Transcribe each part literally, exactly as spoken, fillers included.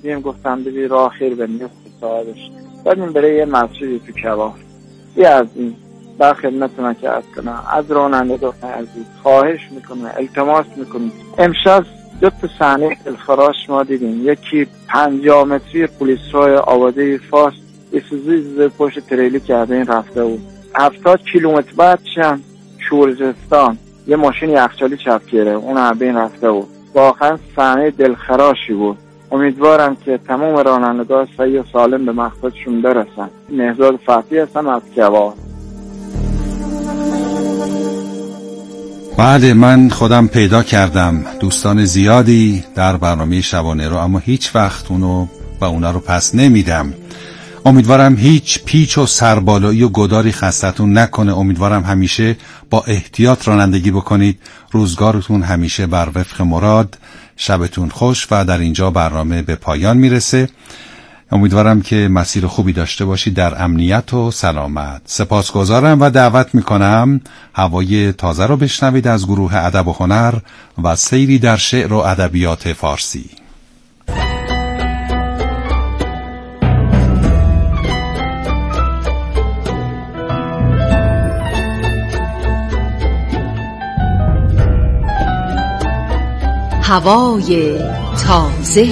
رسیدیم گفتم ببین راه خیر بندیم صاحبش بعدیم برای یه مسجدی تو کبار. یه از این با خدمتتون که عرض کنم از رانندگان عزیز خواهش میکنم التماس میکنم امشب دو تا صحنه الخراش ما دیدیم. یکی پنجاه متری پلیس روی آباده فاس ایسوزوی پشت تریلی کرده این رفته بود. هفتاد کیلومتر بعد شم شورجستان یه ماشین یخچالی چپ کرده اون هم بین رفته بود. واقعا صحنه دلخراشی بود. امیدوارم که تمام رانندگان صحیح و سالم به مقصدشون برسن. مهزاد فتحی هستم از کبار. بله من خودم پیدا کردم دوستان زیادی در برنامه شبانه رو، اما هیچ وقت اونو و اونا رو پس نمیدم. امیدوارم هیچ پیچ و سربالایی و گداری خستتون نکنه. امیدوارم همیشه با احتیاط رانندگی بکنید. روزگارتون همیشه بر وفق مراد. شبتون خوش و در اینجا برنامه به پایان میرسه. امیدوارم که مسیر خوبی داشته باشید در امنیت و سلامت. سپاسگزارم و دعوت میکنم هوای تازه رو بشنوید از گروه ادب و هنر و سیری در شعر و ادبیات فارسی. هوای تازه.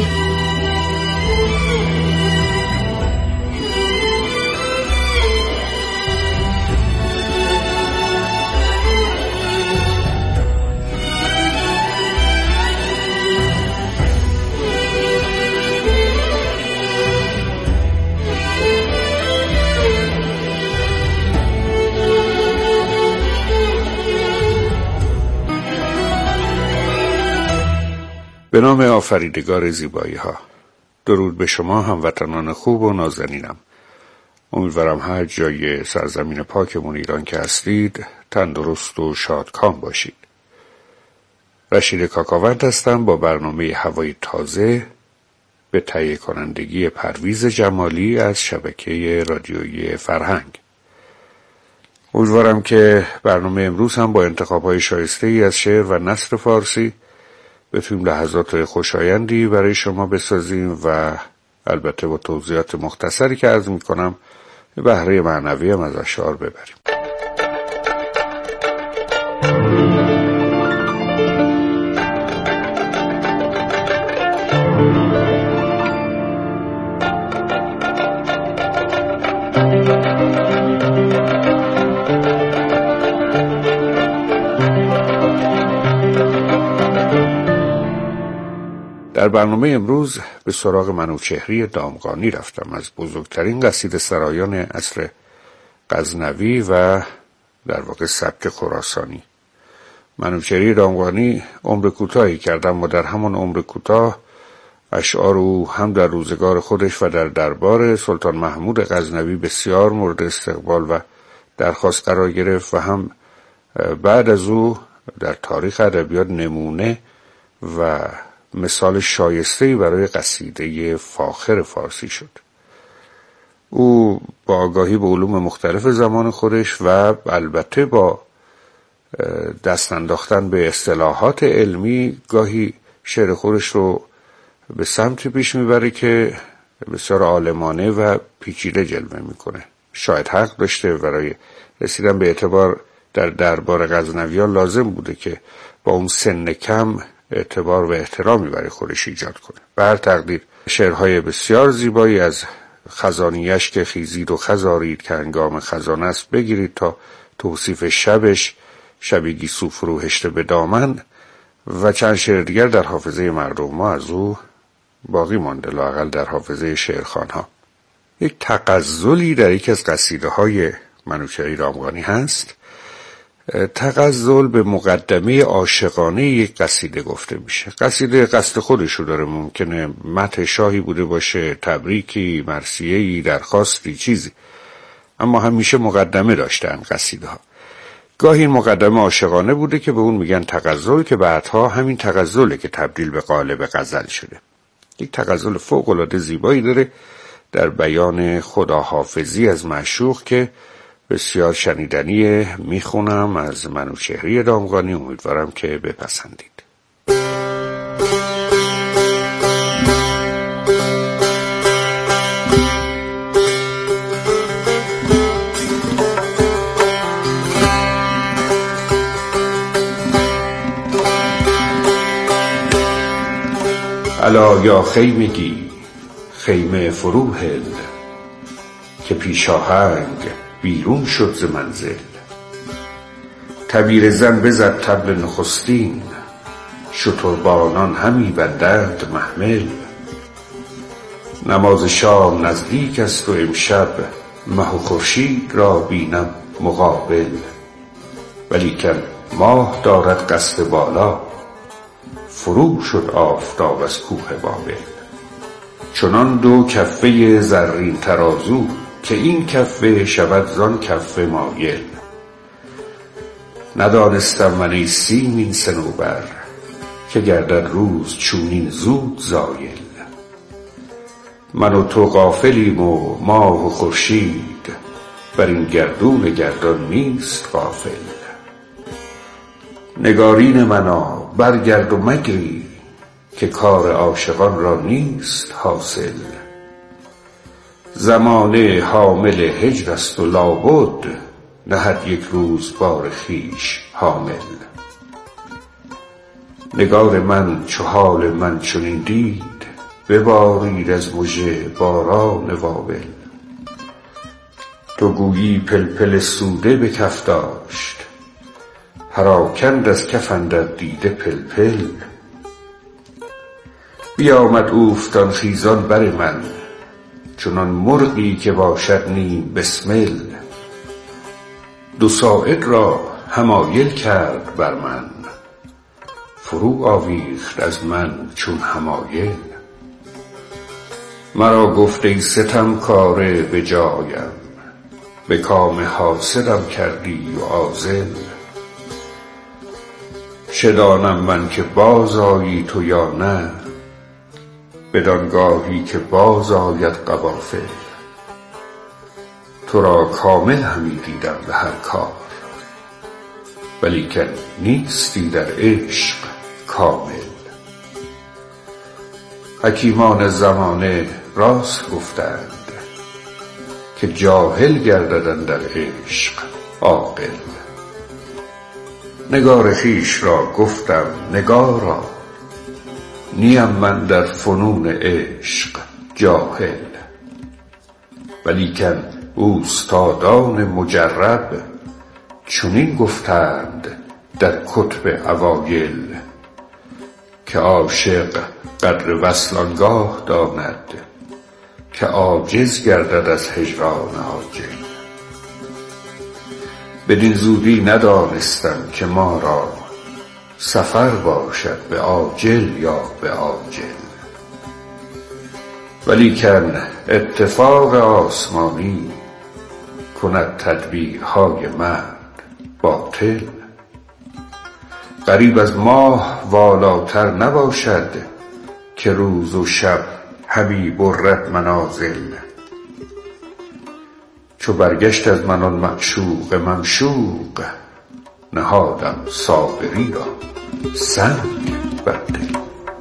به نام آفریدگار زیبایی ها. درود به شما هموطنان خوب و نازنینم. امیدوارم هر جای سرزمین پاکمون ایران که هستید تندرست و شادکام باشید. رشید کاکاوند هستم با برنامه هوای تازه به تهیه کنندگی پرویز جمالی از شبکه رادیویی فرهنگ. امیدوارم که برنامه امروز هم با انتخاب‌های شایسته‌ای از شعر و نثر فارسی بتونیم لحظات خوشایندی برای شما بسازیم و البته با توضیحات مختصری که عرض میکنم بهره معنوی هم از اشعار ببریم. در برنامه امروز به سراغ منوچهری دامغانی رفتم، از بزرگترین قصیده سرایان عصر غزنوی و در واقع سبک خراسانی. منوچهری دامغانی عمر کوتاهی کرد، اما در همان عمر کوتاه اشعار او هم در روزگار خودش و در دربار سلطان محمود غزنوی بسیار مورد استقبال و درخواست قرار گرفت و هم بعد از او در تاریخ ادبیات نمونه و مثال شایسته‌ای برای قصیده فاخر فارسی شد. او با آگاهی به علوم مختلف زمان خودش و البته با دست انداختن به اصطلاحات علمی گاهی شعر خودش رو به سمت پیش میبره که بسیار عالمانه و پیچیده جلوه میکنه. شاید حق داشته، برای رسیدن به اعتبار در دربار غزنویان لازم بوده که با اون سن کم اعتبار و احترامی برای خودش ایجاد کنه. به هر تقدیر شعرهای بسیار زیبایی از خزانیش که خیزید و خزارید که هنگام خزانه است بگیرید تا توصیف شبش شبی گیسو فرو هشته به دامن و چند شعر دیگر در حافظه مردم ما از او باقی مانده، لااقل در حافظه شعرخوان‌ها. یک تغزلی در یکی از قصیده های منوچهری دامغانی هست. تغزل به مقدمه عاشقانه یک قصیده گفته میشه. قصیده قصد خودشو داره، ممکنه مدح شاهی بوده باشه، تبریکی، مرثیه‌ای، درخواستی، چیزی، اما همیشه مقدمه داشتن قصیده ها. گاهی این مقدمه عاشقانه بوده که به اون میگن تغزل، که بعدها همین تغزله که تبدیل به قالب غزل شده. یک تغزل فوق‌العاده زیبایی داره در بیان خداحافظی از معشوق که بسیار شنیدنیه. میخونم از منوچهری دامغانی، امیدوارم که بپسندید. یا خیمگی خیمه فرو هل، که پیش آهنگ بیرون شد ز منزل. تبیر زن بزد طبل نخستین، شتربانان همی بندند محمل. نماز شام نزدیک است و امشب، مه و خورشید را بینم مقابل. ولیکن ماه دارد قصد بالا، فرو شد آفتاب از کوه بابل. چنان دو کفه زرین ترازو، که این کفه شود زان کفه مایل. ندانستم من ای سیمین صنوبر، که گردد روز چونین زود زایل. من و تو غافلیم و ماه و خورشید، بر این گردون گردان نیست غافل. نگارین منا برگرد و مگری، که کار عاشقان را نیست حاصل. زمانه حامل هجر است و لابد، نهد یک روز بار خویش حامل. نگار من چو حال من چنین دید، ببارید از مژه باران وابل. تو گویی پلپل سوده به کف داشت، پراکند از کف اندر دیده پلپل. بیامد اوفتان خیزان بر من، چنان مرغی که باشد نیم بسمل. دو ساعد را حمایل کرد بر من، فرو آویخت از من چون حمایل. مرا گفت ای ستمکاره به جایم، به کام حاسدم کردی و عاذل. چه دانم من که باز آیی تو یا نه، بدانگاهی که باز آید قوافل. تو را کامل همی دیدم به هر کار، ولیکن نیستی در عشق کامل. حکیمان زمانه راست گفتند، که جاهل گردد اندر عشق عاقل. نگار خویش را گفتم نگارا، نیم من در فنون عشق جاهل. ولیکن اوستادان مجرب، چنین گفتند در کتب اوایل. که عاشق قدر وصل آنگاه داند، که عاجز گردد از هجران عاجل. بدین زودی ندانستم که ما را، سفر باشد به عاجل یا به عاجل. ولیکن اتفاق آسمانی، کند تدبیرهای مرد باطل. غریب از ماه والاتر نباشد، که روز و شب همی برد منازل. چو برگشت از من آن معشوق ممشوق، نهادم صابری را سنگ بر دل.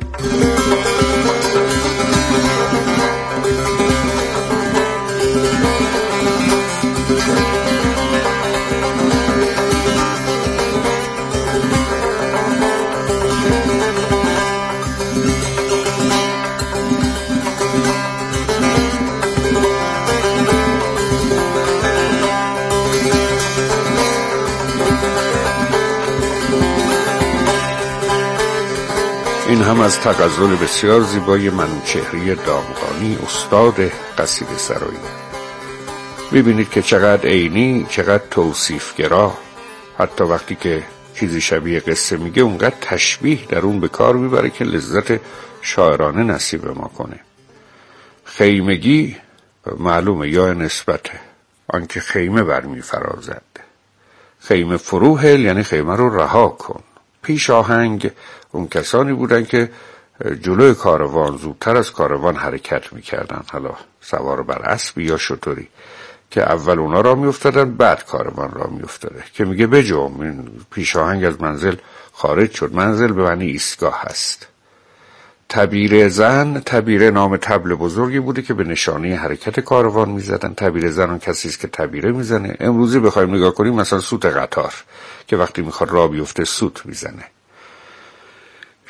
این هم از تغزل بسیار زیبای منوچهری دامغانی، استاد قصیده سرایی. ببینید که چقدر عینی، چقدر توصیفگرا. حتی وقتی که چیزی شبیه قصه میگه، اونقدر تشبیه در اون به کار میبره که لذت شاعرانه نصیب ما کنه. خیمگی معلومه یا نسبت آنکه خیمه برمی فرازد. خیمه فرو هل یعنی خیمه رو رها کن. پیش آهنگ اون کسانی بودن که جلوی کاروان زودتر از کاروان حرکت میکردن، حالا سوار بر اسبی یا شتری، که اول اونا را میافتادن بعد کاروان را میافتاده. که میگه بجم، این پیش آهنگ از منزل خارج شد. منزل به معنی ایستگاه هست. تبیر زن، تبیره نام طبل بزرگی بوده که به نشانه حرکت کاروان میزدن. تبیر زن اون کسی است که تبیره میزنه. امروزی بخوایم نگاه کنیم مثلا سوت قطار که وقتی میخواد راه بیفته سوت میزنه.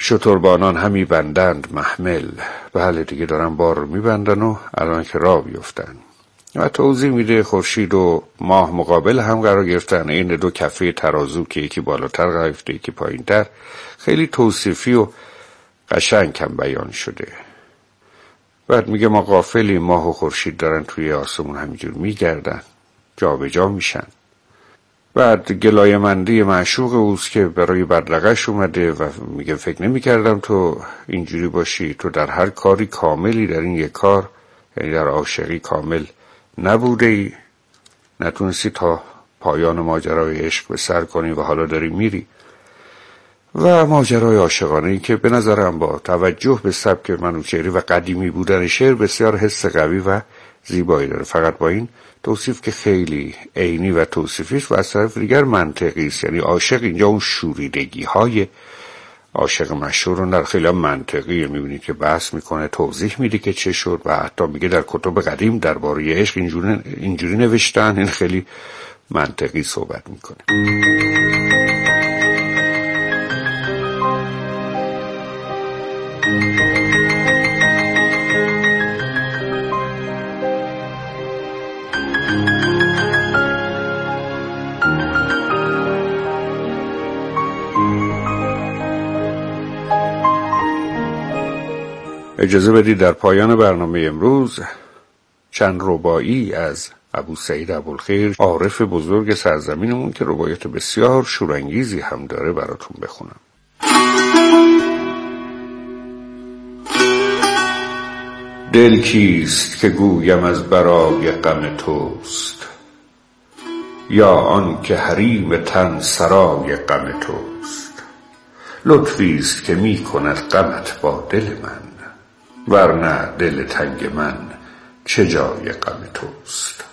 شتربانان همی بندند محمل. بله دیگه دارن بار رو میبندن و الان که راه بیفتن. و توضیح میده خورشید و ماه مقابل هم قرار گرفتن، این دو کفه ترازو که یکی بالاتر قرار گرفته یکی پایینتر. خیلی توصیفی و قشنگ هم بیان شده. بعد میگه ما غافلی، ماه و خورشید دارن توی آسمون همینجور میگردن، جا به جا میشن. بعد گلایمندی معشوق اوست که برای بدرقش اومده و میگه فکر نمی کردم تو اینجوری باشی، تو در هر کاری کاملی، در این یک کار یعنی در عاشقی کامل نبوده ای، نتونستی تا پایان ماجرای عشق به سر کنی و حالا داری میری. و ماجرای عاشقانه ای که به نظرم با توجه به سبک منوچهری و قدیمی بودن شعر بسیار حس قوی و زیبایی داره، فقط با این توصیف که خیلی عینی و توصیفی است و از طرف دیگر منطقی است. یعنی عاشق اینجا اون شوریدگی های عاشق مشهور رو در خیلی منطقیه، میبینید که بحث میکنه، توضیح میده که چه شد و حتی میگه در کتب قدیم درباره عشق اینجوری اینجوری نوشتن. این خیلی منطقی صحبت میکنه. اجازه بدید در پایان برنامه امروز چند رباعی از ابو سعید ابوالخیر، عارف بزرگ سرزمینمون که رباعیات بسیار شورانگیزی هم داره براتون بخونم. دل کیست که گویم از برای غم توست، یا آن که حریم تن سرای غم توست. لطفیست که می کند غمت با دل من، ورنه دل تنگ من چه جای غم توست.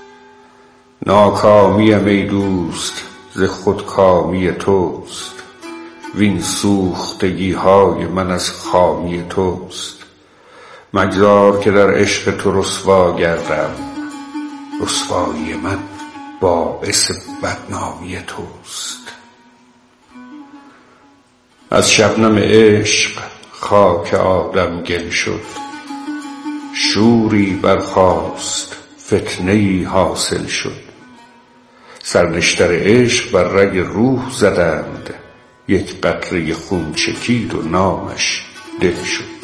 ناکامیم ای دوست ز خودکامی توست، وین سوختگی های من از خامی توست. مگذار که در عشق تو رسوا گردم، رسوایی من باعث بدنامی توست. از شبنم عشق خاک آدم گل شد، شوری برخاست فتنه‌ای حاصل شد. سرنشتر عشق بر رگ روح زدند، یک قطره خون چکید و نامش دل شد.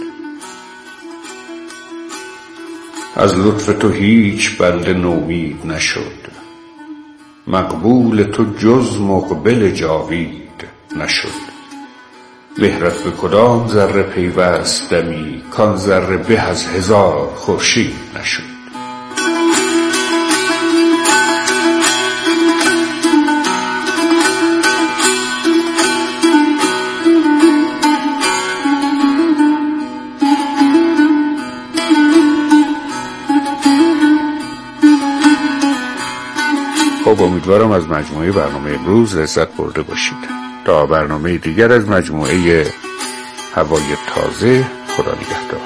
از لطف تو هیچ بنده نومید نشد، مقبول تو جز مقبل جاوید نشد. مهرت به کدام ذره پیوست دمی، کان ذره به از هزار خورشید نشد. خب امیدوارم از مجموعه برنامه امروز لذت برده باشید. تا برنامه دیگر از مجموعه هوای تازه، خدا نگهدار.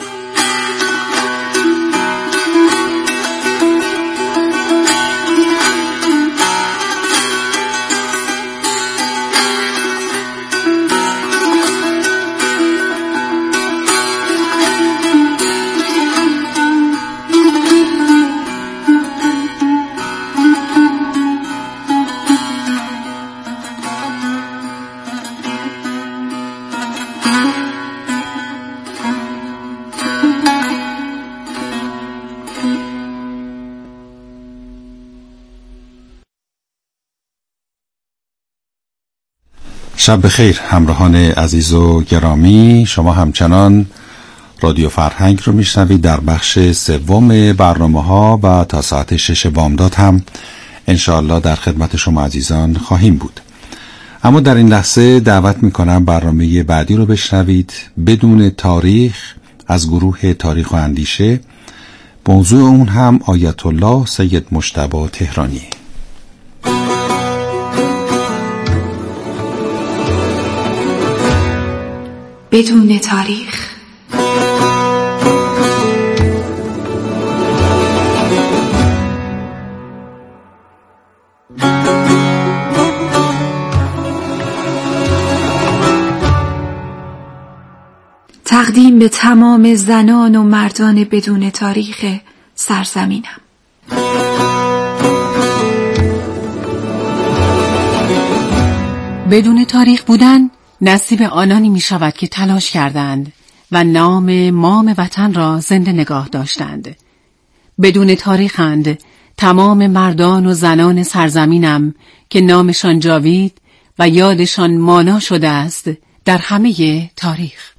شب بخیر همراهان عزیز و گرامی، شما همچنان رادیو فرهنگ رو میشنوید در بخش سوم برنامه ها و تا ساعت شش بامداد هم انشاءالله در خدمت شما عزیزان خواهیم بود. اما در این لحظه دعوت میکنم برنامه بعدی رو بشنوید، بدون تاریخ، از گروه تاریخ و اندیشه. موضوع اون هم آیت الله سید مجتبی تهرانی. بدون تاریخ. به تمام زنان و مردان بدون تاریخ سرزمینم. بدون تاریخ بودن نصیب آنانی می شود که تلاش کردند و نام مام وطن را زنده نگاه داشتند. بدون تاریخند تمام مردان و زنان سرزمینم که نامشان جاوید و یادشان مانا شده است در همه تاریخ.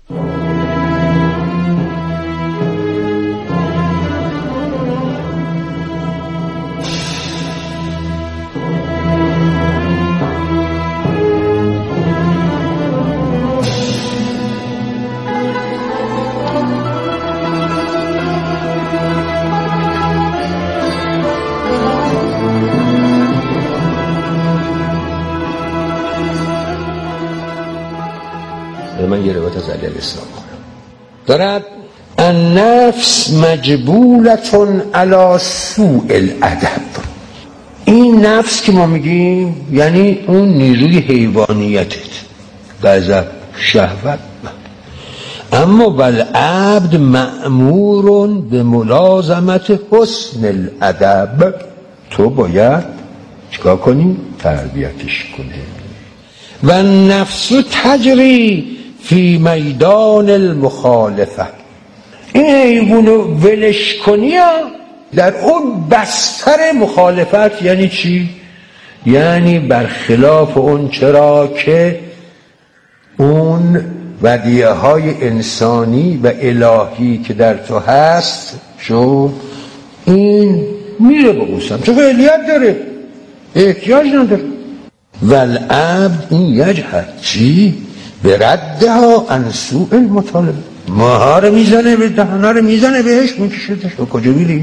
من یه روایت از علی علیه السلام خورم دارد: النفس مجبولتون علی سوء الادب. این نفس که ما میگیم یعنی اون نیروی حیوانیتت، غضب، شهوت. اما والعبد مأمور به ملازمت حسن الادب. تو باید چیکار کنی؟ تربیتش کنی. و نفس تجری فی میدان المخالفه. این حیوانو ولش کنی در اون بستر مخالفت. یعنی چی؟ یعنی برخلاف اون چرا که اون ودیعه های انسانی و الهی که در تو هست شو این میره به اون سمت، چون فعلیت داره، احتیاج نداره. والعبد این یجهد چی؟ به ردها عن سوء المطالبه. ماها رو میزنه به دهنه رو میزنه بهش میکشدش. کجا میری؟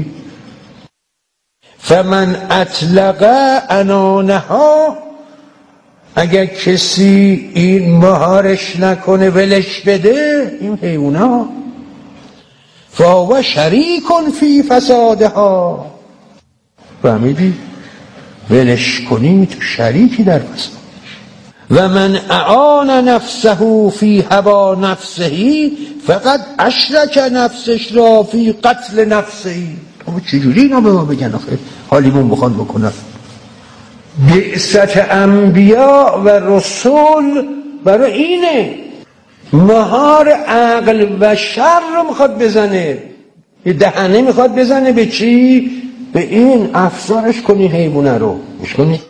فمن اطلق انانها، اگر کسی این مهارش نکنه ولش بده این حیونا، فهو شریک فی فسادها. فهمیدی؟ ولش کنی تو شریکی در فساد. و من اعان نفسه فی هوا نفسه فقط اشرک نفسش را فی قتل نفسه. اما چجوری اینا به ما بگن آخه حالیمون بخوان بکنن؟ بعثت انبیاء و رسول برای اینه. مهار عقل و شر رو میخواد بزنه، یه دهنه میخواد بزنه به چی؟ به این افزارش کنی حیوانه رو مش کنی.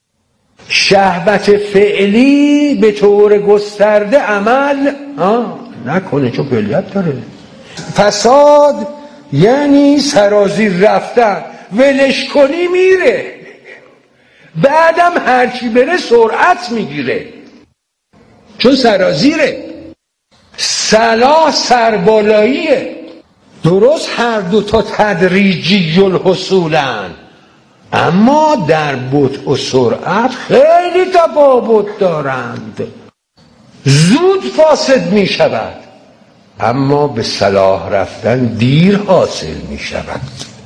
شهوت فعلی به طور گسترده عمل آه نکنه چون فعلیت داره. فساد یعنی سرازیر رفتن، ولش کنی میره، بعدم هرچی بره سرعت میگیره چون سرازیره. صلاح سربالاییه. درست هر دو تا تدریجی الحصولن، اما در بطء و سرعت خیلی تفاوت دارند. زود فاسد می شود اما به صلاح رفتن دیر حاصل می شود.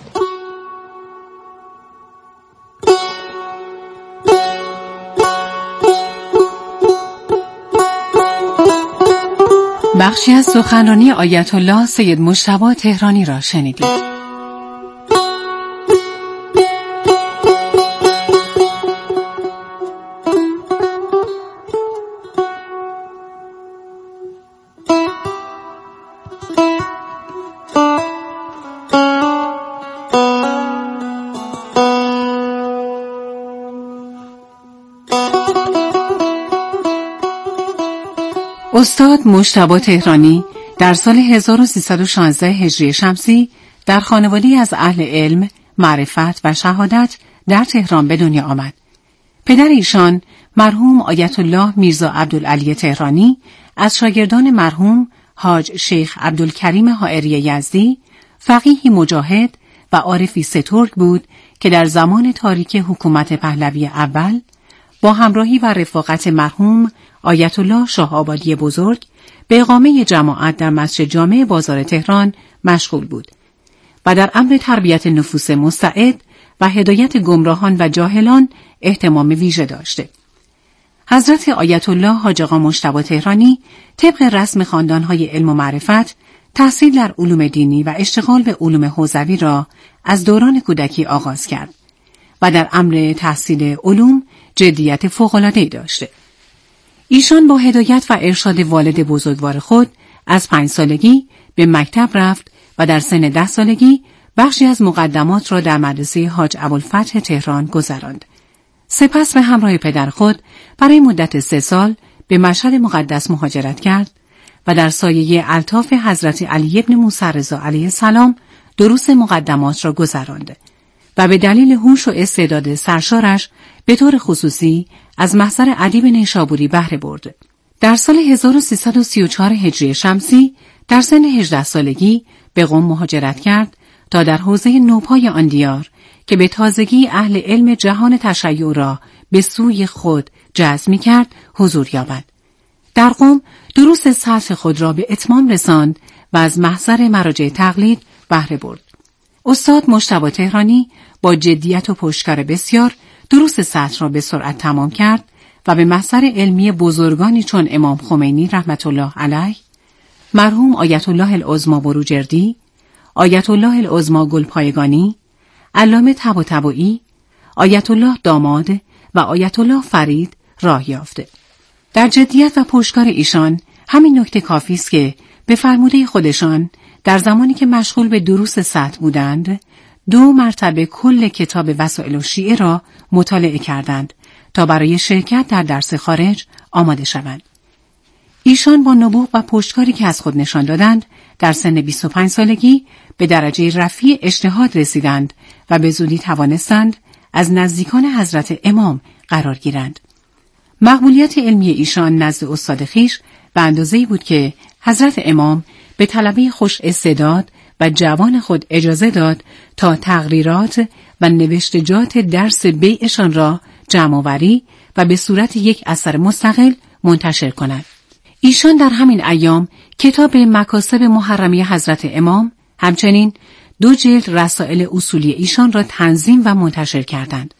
بخشی از سخنرانی آیت الله سید مجتبی تهرانی را شنیدید. استاد مجتبی تهرانی در سال هزار و سیصد و شانزده هجری شمسی در خانواده‌ای از اهل علم، معرفت و شهادت در تهران به دنیا آمد. پدر ایشان مرحوم آیت الله میرزا عبدالعلی تهرانی از شاگردان مرحوم حاج شیخ عبدالکریم حائری یزدی، فقیهی مجاهد و عارفی سترگ بود که در زمان تاریک حکومت پهلوی اول با همراهی و رفاقت مرحوم آیت الله شاه آبادی بزرگ به اقامه جماعت در مسجد جامع بازار تهران مشغول بود و در امر تربیت نفوس مستعد و هدایت گمراهان و جاهلان اهتمام ویژه داشته. حضرت آیت الله حاج آقا مجتبی تهرانی طبق رسم خاندان‌های علم و معرفت تحصیل در علوم دینی و اشتغال به علوم حوزوی را از دوران کودکی آغاز کرد و در امر تحصیل علوم جدیت فوق‌العاده‌ای داشته. ایشان با هدایت و ارشاد والد بزرگوار خود از پنج سالگی به مکتب رفت و در سن ده سالگی بخشی از مقدمات را در مدرسه حاج ابوالفتح تهران گذراند. سپس به همراه پدر خود برای مدت سه سال به مشهد مقدس مهاجرت کرد و در سایه الطاف حضرت علی بن موسی رضا علیه السلام دروس مقدمات را گذراند و به دلیل هوش و استعداد سرشارش به طور خصوصی از محضر ادیب نیشابوری بهره برد. در سال هزار و سیصد و سی و چهار هجری شمسی در سن هجده سالگی به قم مهاجرت کرد تا در حوزه نوپای آن دیار که به تازگی اهل علم جهان تشیع را به سوی خود جذب می‌کرد حضور یابد. در قم دروس سطح خود را به اتمام رساند و از محضر مراجع تقلید بهره برد. استاد مجتبی تهرانی با جدیت و پشتکار بسیار دروس سطح را به سرعت تمام کرد و به محضر علمی بزرگانی چون امام خمینی رحمت الله علیه، مرحوم آیت الله العظمی بروجردی، آیت الله العظمی گلپایگانی، علامه طباطبایی، آیت الله داماد و آیت الله فرید راه یافته. در جدیت و پشتکار ایشان همین نکته کافی است که به فرموده خودشان در زمانی که مشغول به دروس سطح بودند دو مرتبه کل کتاب وسائل الشیعه را مطالعه کردند تا برای شرکت در درس خارج آماده شوند. ایشان با نبوغ و پشتکاری که از خود نشان دادند در سن بیست و پنج سالگی به درجه رفیع اجتهاد رسیدند و به زودی توانستند از نزدیکان حضرت امام قرار گیرند. مقبولیت علمی ایشان نزد استاد خویش به اندازه‌ای بود که حضرت امام به طلبه خوش استعداد و جوان خود اجازه داد تا تقریرات و نوشتجات درس بیعشان را جمع‌آوری و به صورت یک اثر مستقل منتشر کند. ایشان در همین ایام کتاب مکاسب محرمی حضرت امام همچنین دو جلد رسائل اصولی ایشان را تنظیم و منتشر کردند.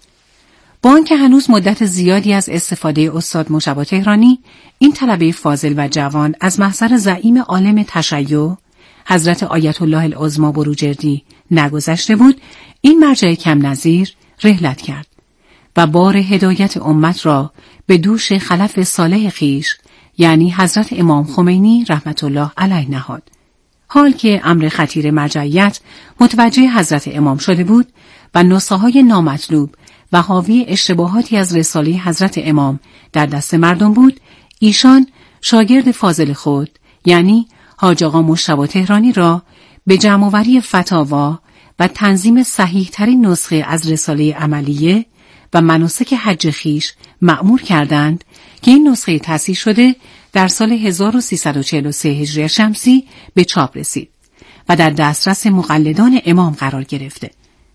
با آنکه هنوز مدت زیادی از استفاده استاد مجتبی تهرانی این طلبه فاضل و جوان از محضر زعیم عالم تشیع حضرت آیت الله العظمی بروجردی نگذشته بود، این مرجع کم نظیر رحلت کرد و بار هدایت امت را به دوش خلف صالح خویش یعنی حضرت امام خمینی رحمت الله علیه نهاد. حال که امر خطیر مرجعیت متوجه حضرت امام شده بود و نسخه‌های نامطلوب و حاوی اشتباهاتی از رساله حضرت امام در دست مردم بود، ایشان شاگرد فاضل خود یعنی حاج آقا مجتبی تهرانی را به جمع‌آوری فتاوا و تنظیم صحیح ترین نسخه از رساله عملیه و مناسک حج خویش مأمور کردند که این نسخه تصحیح شده در سال هزار و سیصد و چهل و سه هجری شمسی به چاپ رسید و در دسترس مقلدان امام قرار گرفته.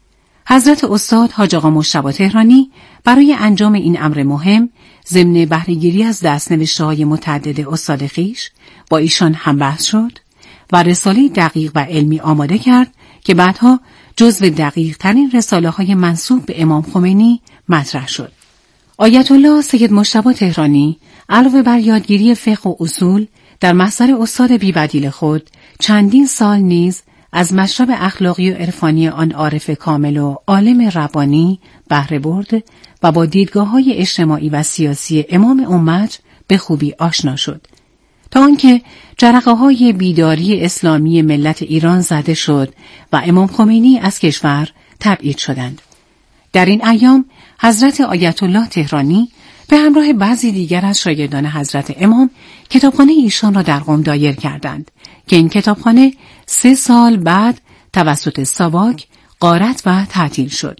حضرت استاد حاج آقا مجتبی تهرانی برای انجام این امر مهم ضمن بهره‌گیری از دست‌نوشته‌های متعدد استاد خویش با ایشان همبحث شد و رساله دقیق و علمی آماده کرد که بعدها جزو دقیق ترین رساله های منسوب به امام خمینی مطرح شد. آیت الله سید مجتبی تهرانی علاوه بر یادگیری فقه و اصول در محضر استاد بی‌بدیل خود چندین سال نیز از مشرب اخلاقی و عرفانی آن عارف کامل و عالم ربانی بهره برد و با دیدگاه‌های اجتماعی و سیاسی امام امت به خوبی آشنا شد تا آنکه جرقه‌های بیداری اسلامی ملت ایران زده شد و امام خمینی از کشور تبعید شدند. در این ایام حضرت آیت الله تهرانی به همراه بعضی دیگر از شاگردان حضرت امام کتابخانه ایشان را در قم دایر کردند که این کتابخانه سه سال بعد توسط ساواک غارت و تعطیل شد.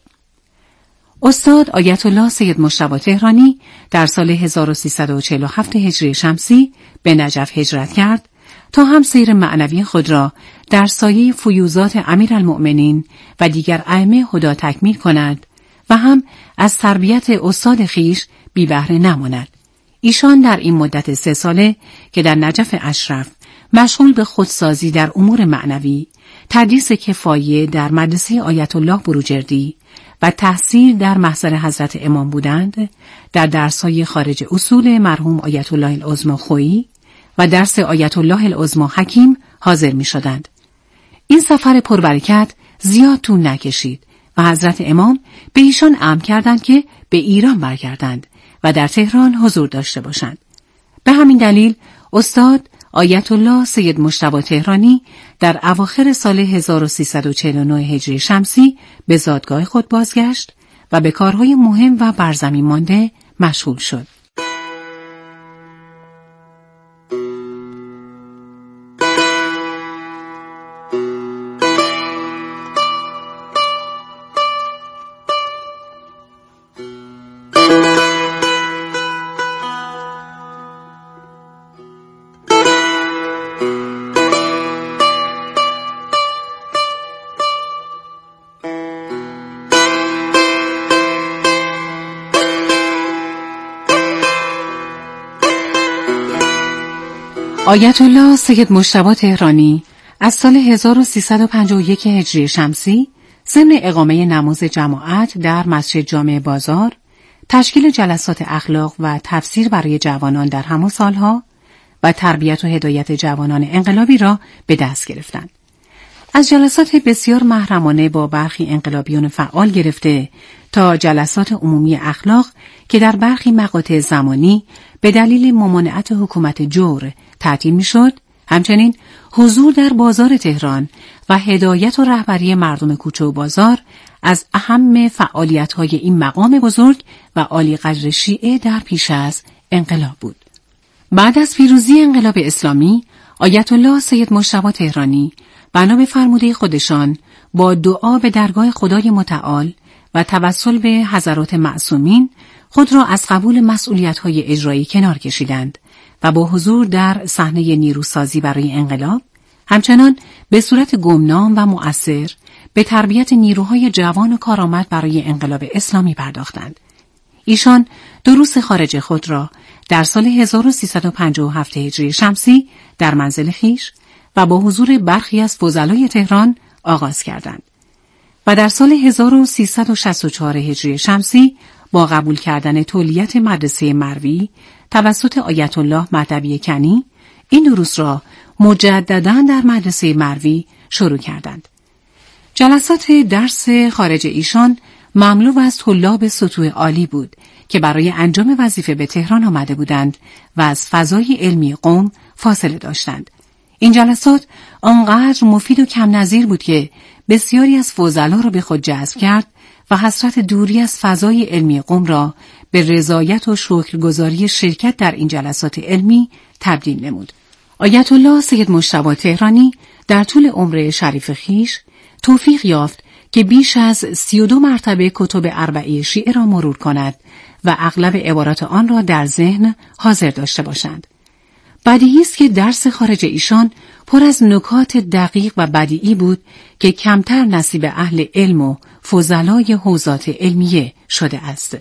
استاد آیت الله سید مجتبی تهرانی در سال هزار و سیصد و چهل و هفت هجری شمسی به نجف هجرت کرد تا هم سیر معنوی خود را در سایه فیوزات امیرالمؤمنین و دیگر ائمه هدی تکمیل کند و هم از تربیت استاد خویش بی بهره نماند. ایشان در این مدت سه ساله که در نجف اشرف مشغول به خودسازی در امور معنوی، تدریس کفایه در مدرسه آیت الله بروجردی و تحصیل در محضر حضرت امام بودند، در درس‌های خارج اصول مرحوم آیت الله العظمی خویی و درس آیت الله العظمی حکیم حاضر می شدند. این سفر پربرکت زیاد طول نکشید و حضرت امام به ایشان امر کردند که به ایران برگردند و در تهران حضور داشته باشند. به همین دلیل استاد آیت الله سید مجتبی تهرانی در اواخر سال هزار و سیصد و چهل و نه هجری شمسی به زادگاه خود بازگشت و به کارهای مهم و برزمین مانده مشغول شد. آیت الله سید مجتبی تهرانی از سال هزار و سیصد و پنجاه و یک هجری شمسی ضمن اقامه نماز جماعت در مسجد جامع بازار، تشکیل جلسات اخلاق و تفسیر برای جوانان در همان سالها و تربیت و هدایت جوانان انقلابی را به دست گرفتند. از جلسات بسیار محرمانه با برخی انقلابیون فعال گرفته تا جلسات عمومی اخلاق که در برخی مقاطع زمانی به دلیل ممانعت حکومت جور تعطیل میشد، همچنین حضور در بازار تهران و هدایت و رهبری مردم کوچه و بازار از اهم فعالیت‌های این مقام بزرگ و عالی قدر شیعه در پیش از انقلاب بود. بعد از پیروزی انقلاب اسلامی، آیت الله سید مجتبی تهرانی بنا به فرموده خودشان با دعا به درگاه خدای متعال و توسل به حضرات معصومین خود را از قبول مسئولیت‌های اجرایی کنار کشیدند و با حضور در صحنه نیروسازی برای انقلاب، همچنان به صورت گمنام و مؤثر به تربیت نیروهای جوان و کارآمد برای انقلاب اسلامی پرداختند. ایشان دروس خارج خود را در سال هزار و سیصد و پنجاه و هفت هجری شمسی در منزل خویش و با حضور برخی از فضلای تهران آغاز کردند و در سال هزار و سیصد و شصت و چهار هجری شمسی با قبول کردن تولیت مدرسه مروی توسط آیت الله مهدوی کنی این دروس را مجدداً در مدرسه مروی شروع کردند. جلسات درس خارج ایشان مملو از طلاب سطوح عالی بود که برای انجام وظیفه به تهران آمده بودند و از فضای علمی قم فاصله داشتند. این جلسات آنقدر مفید و کم نظیر بود که بسیاری از فضلا را به خود جذب کرد و حسرت دوری از فضای علمی قم را به رضایت و شکرگزاری شرکت در این جلسات علمی تبدیل نمود. آیت الله سید مجتبی تهرانی در طول عمر شریف خویش توفیق یافت که بیش از سی و دو مرتبه کتب اربعه شیعه را مرور کند و اغلب عبارات آن را در ذهن حاضر داشته باشند. بدیهی است که درس خارج ایشان پر از نکات دقیق و بدیعی بود که کمتر نصیب اهل علم و فضلای حوزات علمیه شده است.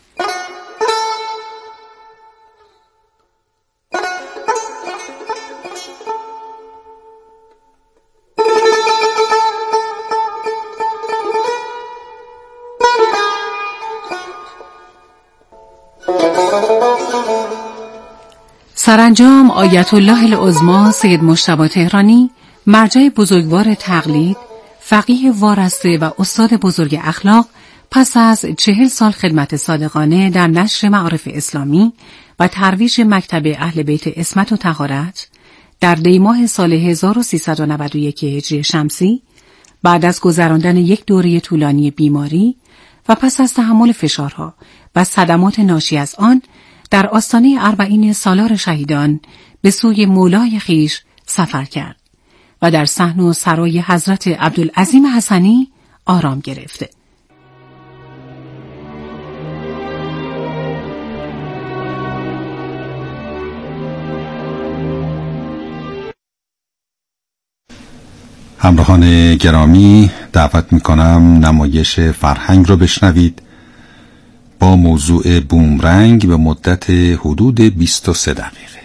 سرانجام آیت الله العظمی سید مجتبی تهرانی مرجع بزرگوار تقلید، فقیه وارسته و استاد بزرگ اخلاق پس از چهل سال خدمت صادقانه در نشر معارف اسلامی و ترویج مکتب اهل بیت عصمت و طهارت در دیماه سال هزار و سیصد و نود و یک هجری شمسی بعد از گذراندن یک دوره طولانی بیماری و پس از تحمل فشارها و صدمات ناشی از آن در آستانه اربعین سالار شهیدان به سوی مولای خویش سفر کرد و در صحن و سرای حضرت عبدالعظیم حسنی آرام گرفته. همراهان گرامی، دعوت می‌کنم نمایش فرهنگ رو بشنوید با موضوع بومرنگ به مدت حدود بیست و سه دقیقه.